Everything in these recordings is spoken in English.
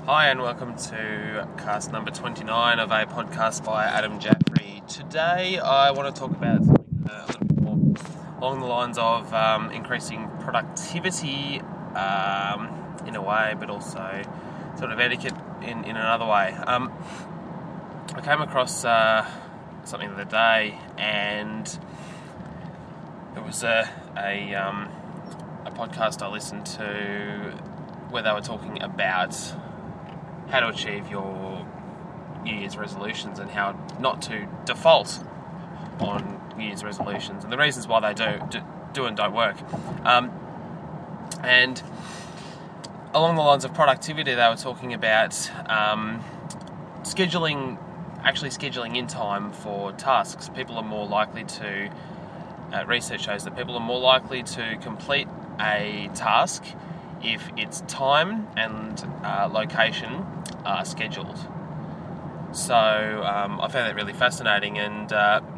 Hi and welcome to cast number 29 of a podcast by Adam Jaffrey. Today I want to talk about something a little bit more along the lines of increasing productivity in a way, but also sort of etiquette in another way. I came across something the other day, and it was a podcast I listened to where they were talking about how to achieve your New Year's resolutions and how not to default on New Year's resolutions and the reasons why they do and don't work. And along the lines of productivity, they were talking about scheduling in time for tasks. People are more likely to, research shows that people are more likely to complete a task if its time and location are scheduled. So I found that really fascinating, and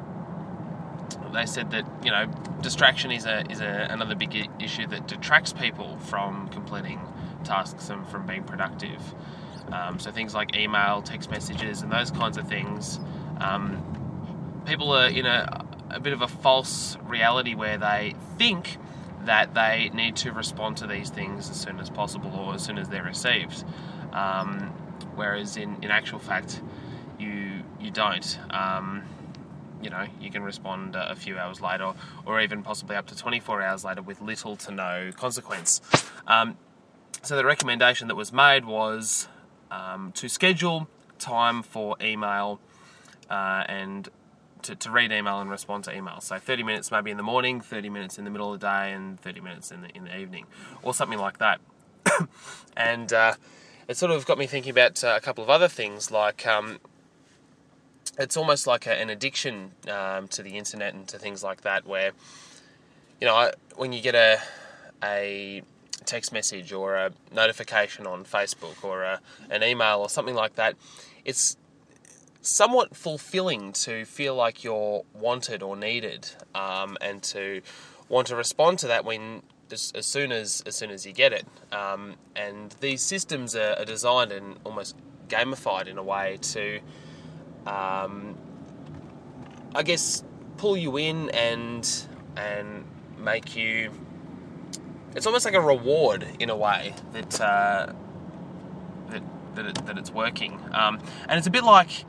they said that distraction is another big issue that detracts people from completing tasks and from being productive. So things like email, text messages, and those kinds of things. People are in a bit of a false reality where they think that they need to respond to these things as soon as possible or as soon as they're received. Whereas in actual fact, you don't. You can respond a few hours later or even possibly up to 24 hours later with little to no consequence. So the recommendation that was made was to schedule time for email and to read email and respond to email. So 30 minutes maybe in the morning, 30 minutes in the middle of the day, and 30 minutes in the evening, or something like that. And it sort of got me thinking about a couple of other things, like it's almost like an addiction to the internet and to things like that, where when you get a text message or a notification on Facebook or an email or something like that, it's somewhat fulfilling to feel like you're wanted or needed, and to want to respond to that when as soon as you get it. And these systems are designed and almost gamified in a way to, I guess, pull you in and make you. It's almost like a reward in a way that it's working, and it's a bit like.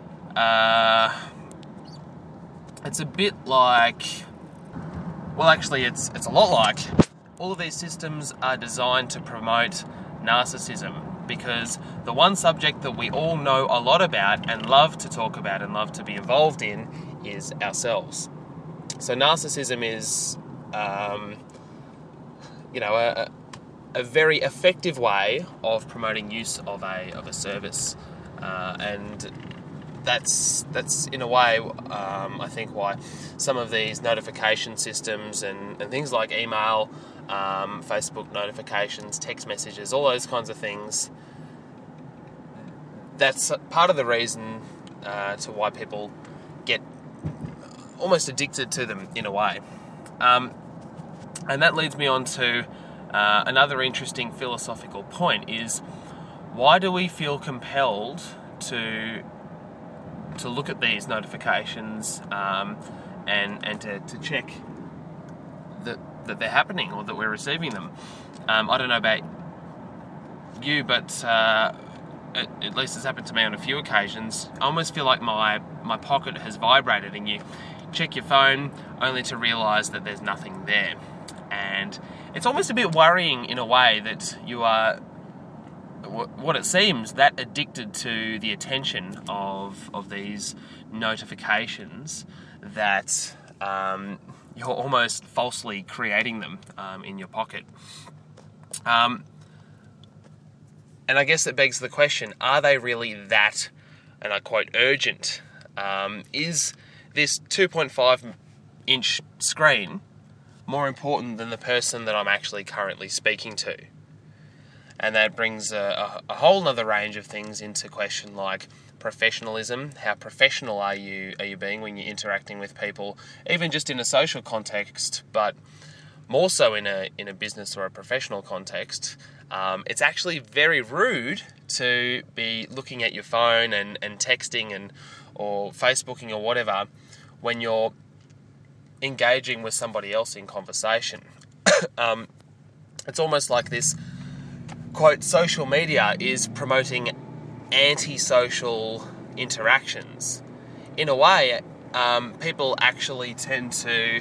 Well, actually, it's a lot like. All of these systems are designed to promote narcissism, because the one subject that we all know a lot about and love to talk about and love to be involved in is ourselves. So narcissism is, a very effective way of promoting use of a service, and that's in a way, I think, why some of these notification systems and things like email, Facebook notifications, text messages, all those kinds of things, that's part of the reason to why people get almost addicted to them in a way. And that leads me on to another interesting philosophical point, is why do we feel compelled to look at these notifications and to check that they're happening or that we're receiving them? I don't know about you, but at least it's happened to me on a few occasions. I almost feel like my pocket has vibrated, and you check your phone only to realise that there's nothing there. And it's almost a bit worrying in a way that you are, what it seems, that addicted to the attention of these notifications that you're almost falsely creating them in your pocket. And I guess it begs the question, are they really that, and I quote, urgent? Is this 2.5-inch screen more important than the person that I'm actually currently speaking to? And that brings a whole other range of things into question, like professionalism. How professional are you being when you're interacting with people, even just in a social context, but more so in a business or a professional context, it's actually very rude to be looking at your phone and texting or Facebooking or whatever when you're engaging with somebody else in conversation. It's almost like this, quote, social media is promoting antisocial interactions. In a way, people actually tend to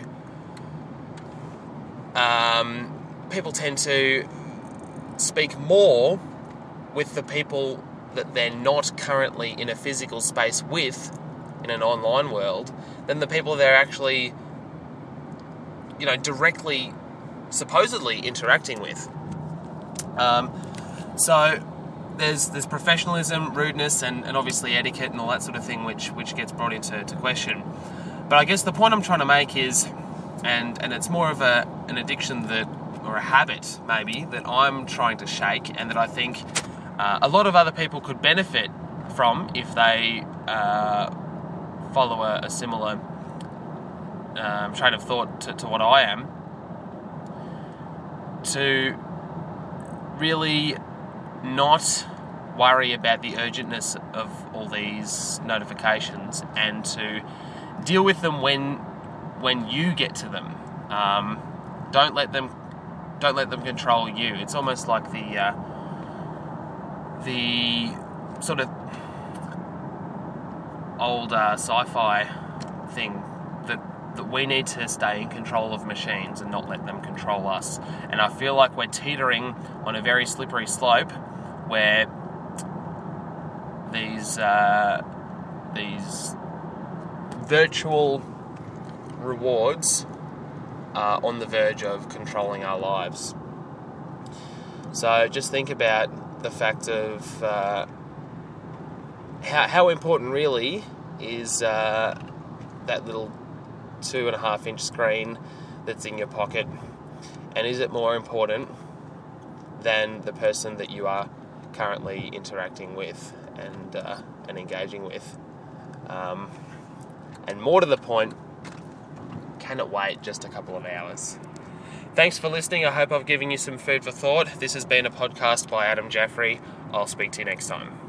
speak more with the people that they're not currently in a physical space with in an online world than the people they're actually, directly, supposedly interacting with. So there's professionalism, rudeness, and obviously etiquette and all that sort of thing, which gets brought into question. But I guess the point I'm trying to make is, and it's more of an addiction or a habit maybe that I'm trying to shake, and that I think a lot of other people could benefit from if they follow a similar train of thought to what I am, to really not worry about the urgentness of all these notifications and to deal with them when you get to them. Don't let them control you. It's almost like the sort of old sci-fi thing that we need to stay in control of machines and not let them control us. And I feel like we're teetering on a very slippery slope where these virtual rewards are on the verge of controlling our lives. So just think about the fact of how important really is that little 2.5-inch screen that's in your pocket, and is it more important than the person that you are currently interacting with and engaging with? And more to the point, can it wait just a couple of hours? Thanks for listening. I hope I've given you some food for thought. This has been a podcast by Adam Jaffrey. I'll speak to you next time.